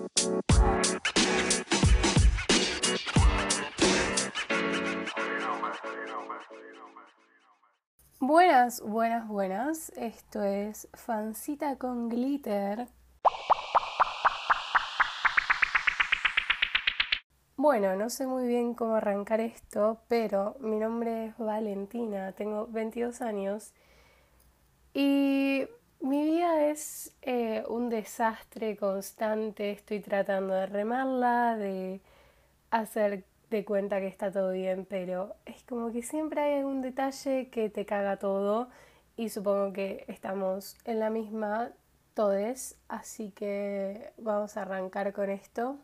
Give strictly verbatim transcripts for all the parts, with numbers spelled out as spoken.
Buenas, buenas, buenas. Esto es Fancita con Glitter. Bueno, no sé muy bien cómo arrancar esto, pero mi nombre es Valentina, tengo veintidós años y mi vida es eh, un desastre constante. Estoy tratando de remarla, de hacer de cuenta que está todo bien, pero es como que siempre hay algún detalle que te caga todo y supongo que estamos en la misma todes, así que vamos a arrancar con esto.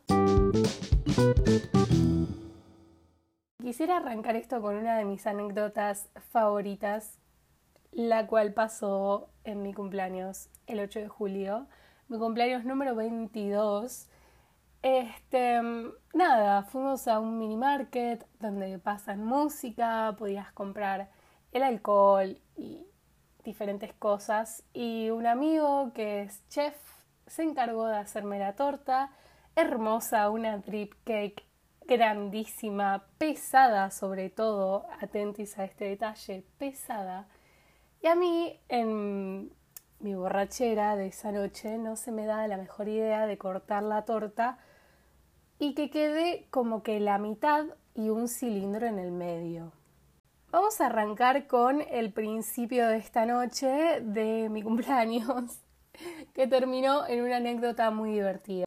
Quisiera arrancar esto con una de mis anécdotas favoritas, la cual pasó en mi cumpleaños el ocho de julio, mi cumpleaños número veintidós. Este, nada, fuimos a un mini market donde pasan música, podías comprar el alcohol y diferentes cosas. Y un amigo que es chef se encargó de hacerme la torta, hermosa, una drip cake grandísima, pesada sobre todo, atentis a este detalle, pesada. Y a mí, en mi borrachera de esa noche, no se me da la mejor idea de cortar la torta y que quede como que la mitad y un cilindro en el medio. Vamos a arrancar con el principio de esta noche de mi cumpleaños, que terminó en una anécdota muy divertida.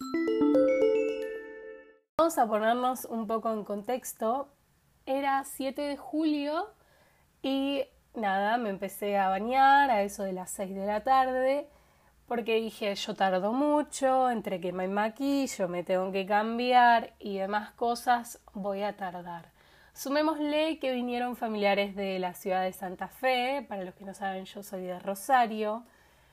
Vamos a ponernos un poco en contexto. Era siete de julio y nada, me empecé a bañar a eso de las seis de la tarde porque dije, yo tardo mucho, entre que me maquillo, me tengo que cambiar y demás cosas, voy a tardar. Sumémosle que vinieron familiares de la ciudad de Santa Fe, para los que no saben, yo soy de Rosario.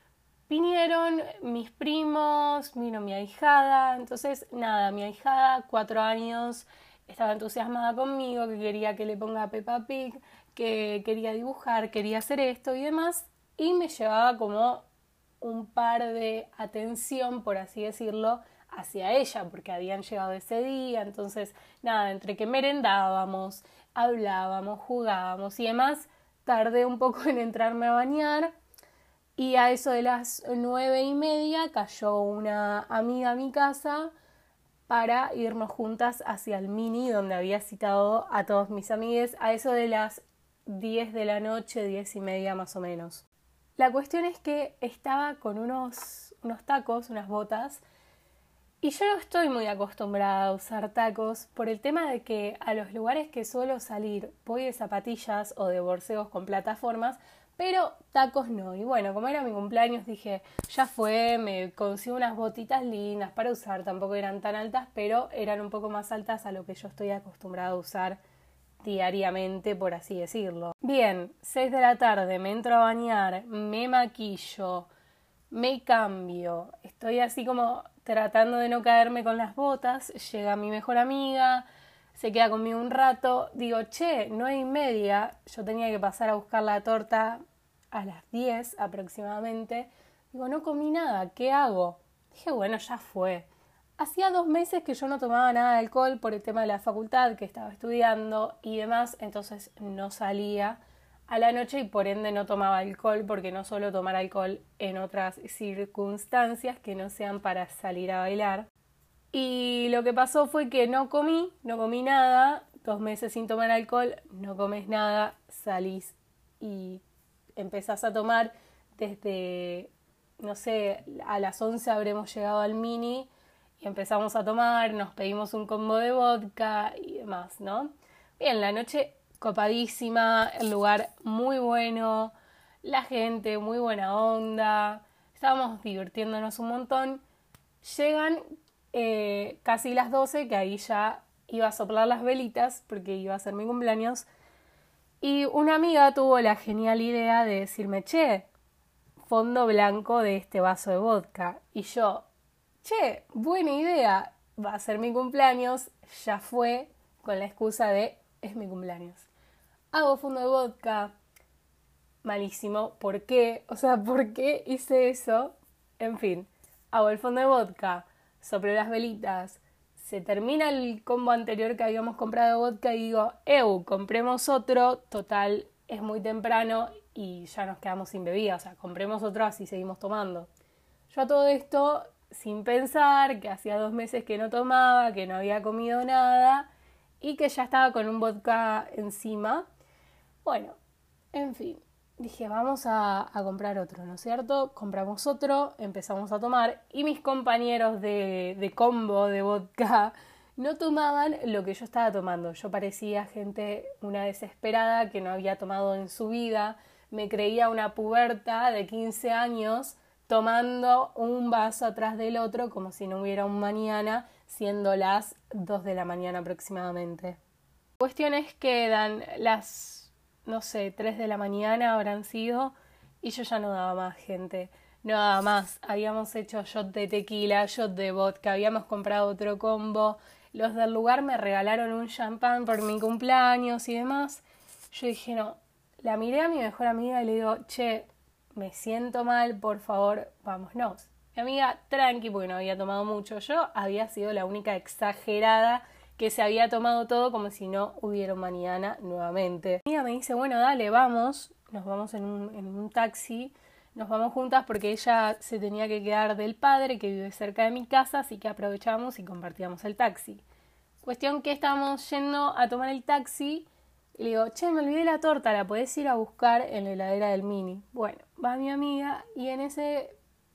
Vinieron mis primos, vino mi ahijada, entonces nada, mi ahijada, cuatro años, estaba entusiasmada conmigo, que quería que le ponga Peppa Pig, que quería dibujar, quería hacer esto y demás, y me llevaba como un par de atención, por así decirlo, hacia ella, porque habían llegado ese día, entonces nada, entre que merendábamos, hablábamos, jugábamos y demás, tardé un poco en entrarme a bañar. Y a eso de las nueve y media cayó una amiga a mi casa para irnos juntas hacia el mini donde había citado a todos mis amigues a eso de las diez de la noche, diez y media más o menos. La cuestión es que estaba con unos, unos tacos, unas botas, y yo no estoy muy acostumbrada a usar tacos por el tema de que a los lugares que suelo salir voy de zapatillas o de borseos con plataformas, pero tacos no. Y bueno, como era mi cumpleaños dije, ya fue, me consigo unas botitas lindas para usar, tampoco eran tan altas, pero eran un poco más altas a lo que yo estoy acostumbrada a usar diariamente, por así decirlo. Bien, seis de la tarde, me entro a bañar, me maquillo, me cambio, estoy así como tratando de no caerme con las botas, llega mi mejor amiga, se queda conmigo un rato, digo, che, nueve y media, yo tenía que pasar a buscar la torta a las diez aproximadamente, digo, no comí nada, ¿qué hago? Dije, bueno, ya fue. Hacía dos meses que yo no tomaba nada de alcohol por el tema de la facultad que estaba estudiando y demás, entonces no salía a la noche y por ende no tomaba alcohol porque no suelo tomar alcohol en otras circunstancias que no sean para salir a bailar. Y lo que pasó fue que no comí, no comí nada, dos meses sin tomar alcohol, no comes nada, salís y empezás a tomar desde, no sé, a las once habremos llegado al mini y empezamos a tomar, nos pedimos un combo de vodka y demás, ¿no? Bien, la noche copadísima, el lugar muy bueno, la gente muy buena onda, estábamos divirtiéndonos un montón. Llegan eh, casi las doce, que ahí ya iba a soplar las velitas porque iba a ser mi cumpleaños. Y una amiga tuvo la genial idea de decirme, che, fondo blanco de este vaso de vodka. Y yo, che, buena idea, va a ser mi cumpleaños, ya fue, con la excusa de es mi cumpleaños. Hago fondo de vodka, malísimo, ¿por qué? O sea, ¿por qué hice eso? En fin, hago el fondo de vodka, sopló las velitas, se termina el combo anterior que habíamos comprado de vodka y digo, eu, compremos otro, total, es muy temprano y ya nos quedamos sin bebida, o sea, compremos otro así seguimos tomando. Yo a todo esto, sin pensar, que hacía dos meses que no tomaba, que no había comido nada y que ya estaba con un vodka encima. Bueno, en fin, dije, vamos a, a comprar otro, ¿no es cierto? Compramos otro, empezamos a tomar y mis compañeros de, de combo de vodka no tomaban lo que yo estaba tomando. Yo parecía gente, una desesperada que no había tomado en su vida. Me creía una puberta de quince años tomando un vaso atrás del otro como si no hubiera un mañana, siendo las dos de la mañana aproximadamente. La cuestión es que dan las, no sé, tres de la mañana habrán sido y yo ya no daba más, gente. No daba más. Habíamos hecho shot de tequila, shot de vodka, habíamos comprado otro combo. Los del lugar me regalaron un champán por mi cumpleaños y demás. Yo dije, no. La miré a mi mejor amiga y le digo, che, me siento mal, por favor, vámonos. Mi amiga, tranqui, porque no había tomado mucho. Yo había sido la única exagerada que se había tomado todo como si no hubiera un mañana nuevamente. Mi amiga me dice, bueno, dale, vamos. Nos vamos en un, en un taxi. Nos vamos juntas porque ella se tenía que quedar del padre que vive cerca de mi casa, así que aprovechamos y compartíamos el taxi. Cuestión que estábamos yendo a tomar el taxi y le digo, che, me olvidé la torta, la podés ir a buscar en la heladera del Mini. Bueno, va mi amiga y en ese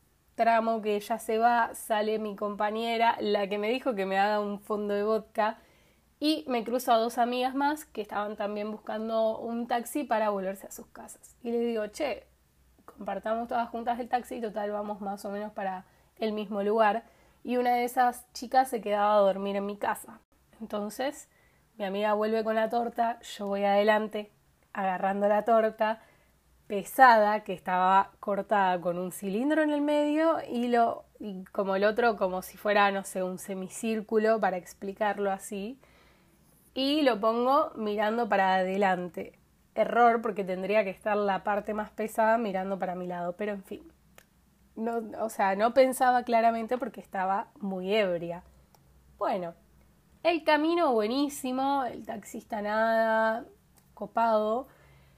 tramo que ella se va, sale mi compañera, la que me dijo que me haga un fondo de vodka, y me cruzo a dos amigas más que estaban también buscando un taxi para volverse a sus casas. Y le digo, che, compartamos todas juntas el taxi, total vamos más o menos para el mismo lugar. Y una de esas chicas se quedaba a dormir en mi casa. Entonces mi amiga vuelve con la torta, yo voy adelante agarrando la torta pesada que estaba cortada con un cilindro en el medio y, lo, y como el otro como si fuera, no sé, un semicírculo para explicarlo así. Y lo pongo mirando para adelante. Error porque tendría que estar la parte más pesada mirando para mi lado, pero en fin. No, o sea, no pensaba claramente porque estaba muy ebria. Bueno, el camino buenísimo, el taxista nada, copado.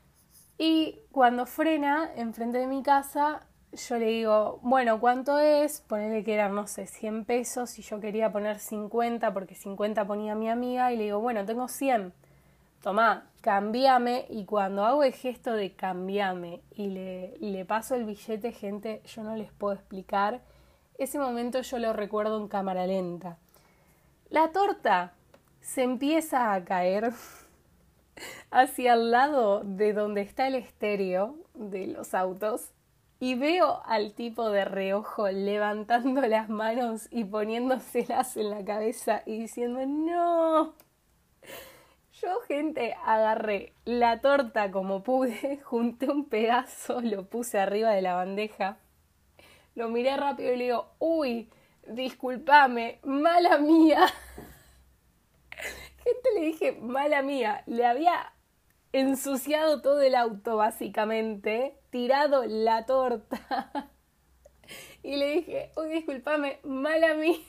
Y cuando frena enfrente de mi casa, yo le digo, bueno, ¿cuánto es? Ponele que eran, no sé, cien pesos y yo quería poner cincuenta porque cincuenta ponía mi amiga y le digo, bueno, tengo cien. Tomá, cambiame, y cuando hago el gesto de cambiame y le, le paso el billete, gente, yo no les puedo explicar. Ese momento yo lo recuerdo en cámara lenta. La torta se empieza a caer hacia el lado de donde está el estéreo de los autos y veo al tipo de reojo levantando las manos y poniéndoselas en la cabeza y diciendo ¡no! Yo, gente, agarré la torta como pude, junté un pedazo, lo puse arriba de la bandeja, lo miré rápido y le digo, uy, discúlpame, mala mía. Gente, le dije, mala mía, le había ensuciado todo el auto básicamente, tirado la torta. Y le dije, uy, discúlpame, mala mía.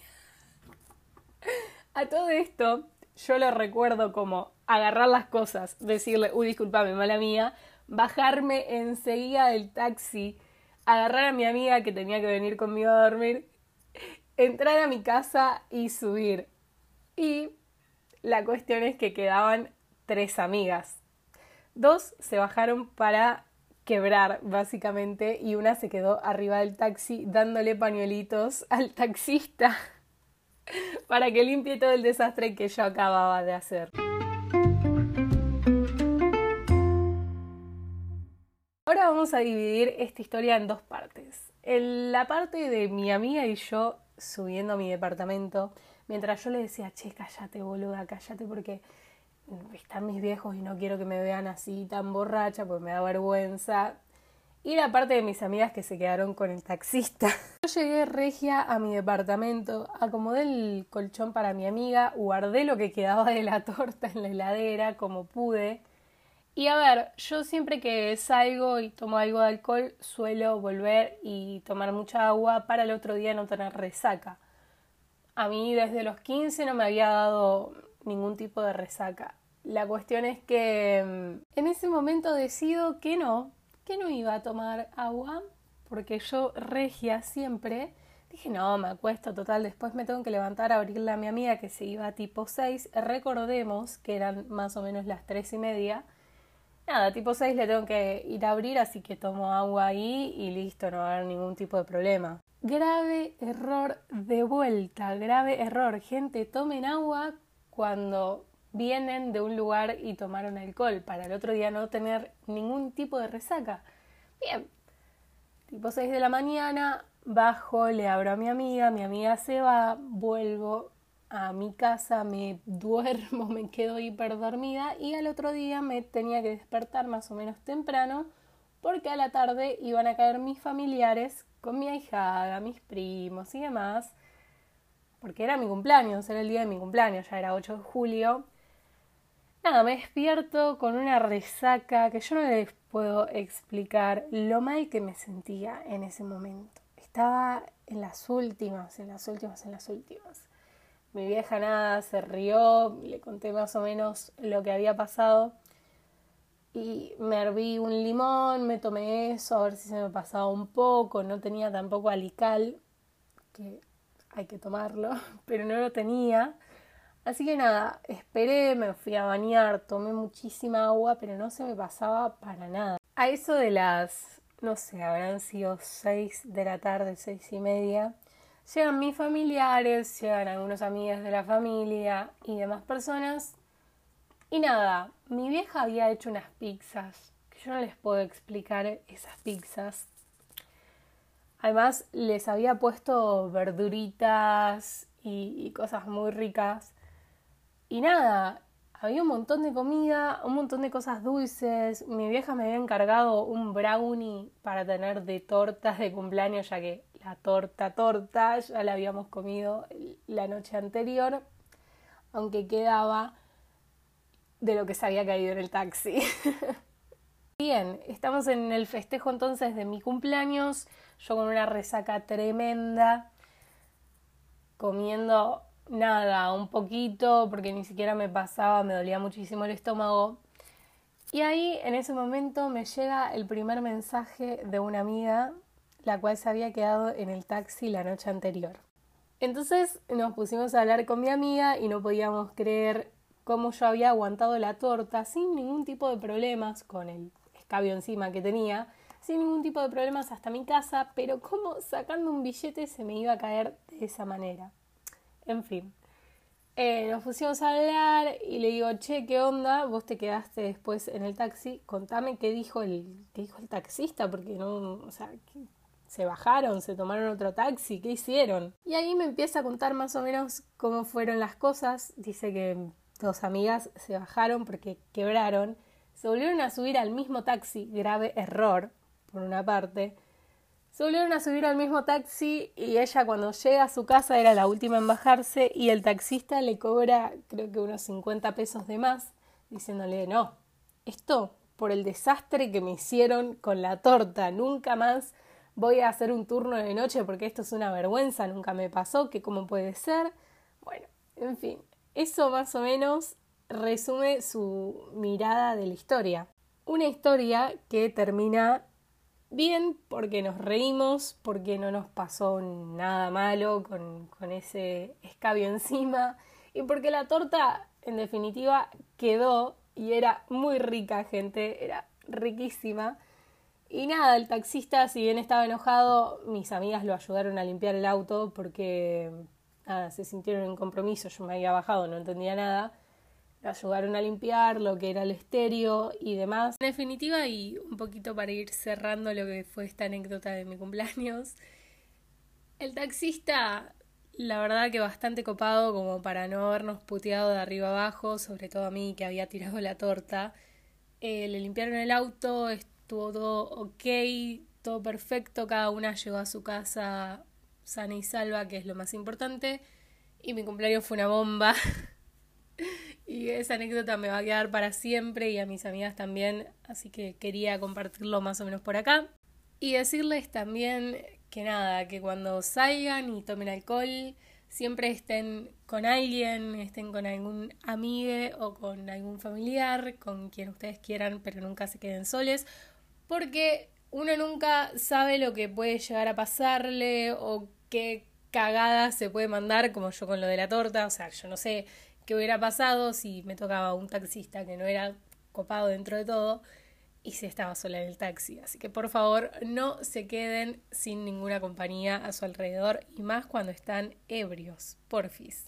A todo esto, yo lo recuerdo como agarrar las cosas, decirle, uy, discúlpame, mala mía, bajarme enseguida del taxi, agarrar a mi amiga que tenía que venir conmigo a dormir, entrar a mi casa y subir. Y la cuestión es que quedaban tres amigas. Dos se bajaron para quebrar, básicamente, y una se quedó arriba del taxi dándole pañuelitos al taxista para que limpie todo el desastre que yo acababa de hacer. Ahora vamos a dividir esta historia en dos partes. En la parte de mi amiga y yo subiendo a mi departamento, mientras yo le decía, che, cállate, boluda, cállate porque están mis viejos y no quiero que me vean así tan borracha porque me da vergüenza. Y la parte de mis amigas que se quedaron con el taxista. Yo llegué regia a mi departamento, acomodé el colchón para mi amiga, guardé lo que quedaba de la torta en la heladera como pude. Y a ver, yo siempre que salgo y tomo algo de alcohol suelo volver y tomar mucha agua para el otro día no tener resaca. a mí desde los quince no me había dado ningún tipo de resaca. La cuestión es que en ese momento decido que no, que no iba a tomar agua, porque yo regia siempre. Dije, no, me acuesto, total, después me tengo que levantar a abrirle a mi amiga que se iba a tipo seis. Recordemos que eran más o menos las tres y media. Nada, tipo seis le tengo que ir a abrir, así que tomo agua ahí y listo, no va a haber ningún tipo de problema. Grave error de vuelta, grave error. Gente, tomen agua cuando vienen de un lugar y tomaron alcohol, para el otro día no tener ningún tipo de resaca. Bien, tipo seis de la mañana, bajo, le abro a mi amiga, mi amiga se va, vuelvo a mi casa, me duermo, me quedo hiper dormida y al otro día me tenía que despertar más o menos temprano porque a la tarde iban a caer mis familiares con mi ahijada, mis primos y demás, porque era mi cumpleaños, era el día de mi cumpleaños, ya era ocho de julio. Nada, me despierto con una resaca que yo no les puedo explicar lo mal que me sentía en ese momento. Estaba en las últimas, en las últimas, en las últimas. Mi vieja nada, se rió, le conté más o menos lo que había pasado y me herví un limón, me tomé eso a ver si se me pasaba un poco, no tenía tampoco alical, que hay que tomarlo, pero no lo tenía. Así que nada, esperé, me fui a bañar, tomé muchísima agua, pero no se me pasaba para nada. A eso de las, no sé, habrán sido seis de la tarde, seis y media, llegan mis familiares, llegan algunos amigos de la familia y demás personas. Y nada, mi vieja había hecho unas pizzas, que yo no les puedo explicar esas pizzas. Además, les había puesto verduritas y, y cosas muy ricas. Y nada, había un montón de comida, un montón de cosas dulces. Mi vieja me había encargado un brownie para tener de tortas de cumpleaños, ya que la torta, torta, ya la habíamos comido la noche anterior, aunque quedaba de lo que se había caído en el taxi. Bien, estamos en el festejo entonces de mi cumpleaños, yo con una resaca tremenda, comiendo nada, un poquito, porque ni siquiera me pasaba, me dolía muchísimo el estómago. Y ahí, en ese momento, me llega el primer mensaje de una amiga, la cual se había quedado en el taxi la noche anterior. Entonces nos pusimos a hablar con mi amiga y no podíamos creer cómo yo había aguantado la torta sin ningún tipo de problemas, con el escabio encima que tenía, sin ningún tipo de problemas hasta mi casa, pero cómo sacando un billete se me iba a caer de esa manera. En fin, eh, nos pusimos a hablar y le digo, che, ¿qué onda? Vos te quedaste después en el taxi, contame qué dijo el, qué dijo el taxista, porque no, o sea, se bajaron, se tomaron otro taxi, ¿qué hicieron? Y ahí me empieza a contar más o menos cómo fueron las cosas. Dice que dos amigas se bajaron porque quebraron, se volvieron a subir al mismo taxi, grave error, por una parte. Se volvieron a subir al mismo taxi y ella cuando llega a su casa era la última en bajarse y el taxista le cobra creo que unos cincuenta pesos de más, diciéndole, no, esto por el desastre que me hicieron con la torta, nunca más voy a hacer un turno de noche porque esto es una vergüenza, nunca me pasó, que cómo puede ser. Bueno, en fin, eso más o menos resume su mirada de la historia. Una historia que termina bien porque nos reímos, porque no nos pasó nada malo con, con ese escabio encima y porque la torta en definitiva quedó y era muy rica, gente, era riquísima. Y nada, el taxista, si bien estaba enojado, mis amigas lo ayudaron a limpiar el auto porque nada, se sintieron en compromiso, yo me había bajado, no entendía nada. Lo ayudaron a limpiar lo que era el estéreo y demás. En definitiva, y un poquito para ir cerrando lo que fue esta anécdota de mi cumpleaños, el taxista, la verdad que bastante copado como para no habernos puteado de arriba abajo, sobre todo a mí que había tirado la torta. Eh, le limpiaron el auto, estuvo todo ok, todo perfecto, cada una llegó a su casa sana y salva, que es lo más importante, y mi cumpleaños fue una bomba. Y esa anécdota me va a quedar para siempre y a mis amigas también, así que quería compartirlo más o menos por acá. Y decirles también que nada, que cuando salgan y tomen alcohol, siempre estén con alguien, estén con algún amigue o con algún familiar, con quien ustedes quieran, pero nunca se queden soles, porque uno nunca sabe lo que puede llegar a pasarle o qué cagada se puede mandar, como yo con lo de la torta. O sea, yo no sé qué hubiera pasado si me tocaba un taxista que no era copado dentro de todo y si estaba sola en el taxi. Así que por favor no se queden sin ninguna compañía a su alrededor, y más cuando están ebrios, porfis.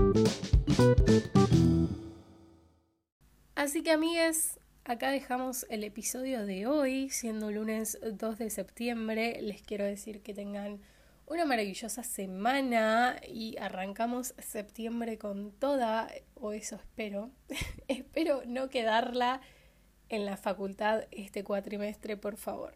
Así que, amigues, acá dejamos el episodio de hoy, siendo lunes dos de septiembre. Les quiero decir que tengan una maravillosa semana y arrancamos septiembre con toda, o eso espero. Espero no quedarla en la facultad este cuatrimestre, por favor.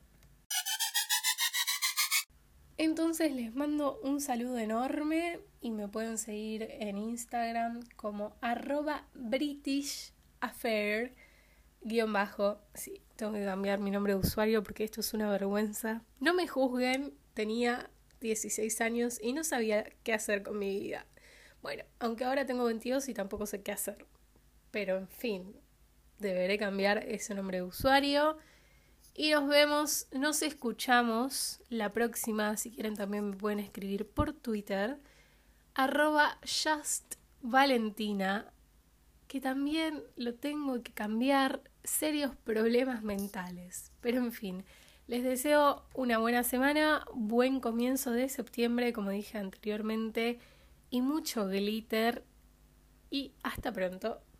Entonces les mando un saludo enorme y me pueden seguir en Instagram como arroba britishaffair guión bajo. Sí, tengo que cambiar mi nombre de usuario porque esto es una vergüenza. No me juzguen, tenía dieciséis años y no sabía qué hacer con mi vida. Bueno, aunque ahora tengo veintidós y tampoco sé qué hacer. Pero en fin, deberé cambiar ese nombre de usuario. Y nos vemos, nos escuchamos la próxima. Si quieren también me pueden escribir por Twitter, arroba justvalentina, que también lo tengo que cambiar, serios problemas mentales. Pero en fin, les deseo una buena semana, buen comienzo de septiembre, como dije anteriormente, y mucho glitter. Y hasta pronto.